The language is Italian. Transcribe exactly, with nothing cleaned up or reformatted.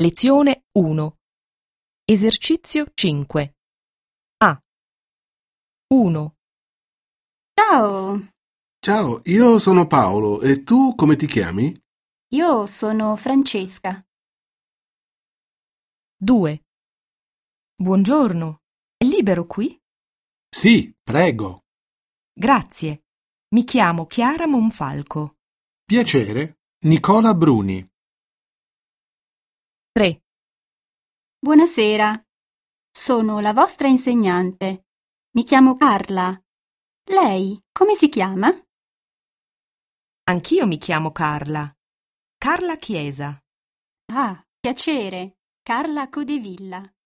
Lezione uno. Esercizio cinque. A. uno. Ciao, Ciao, io sono Paolo e tu come ti chiami? io sono Francesca. due. Buongiorno. È libero qui? Sì, prego. Grazie. Mi chiamo Chiara Monfalco. Piacere, Nicola Bruni. tre. Buonasera, sono la vostra insegnante. Mi chiamo Carla. Lei come si chiama? Anch'io mi chiamo Carla. Carla Chiesa. Ah, piacere, Carla Codevilla.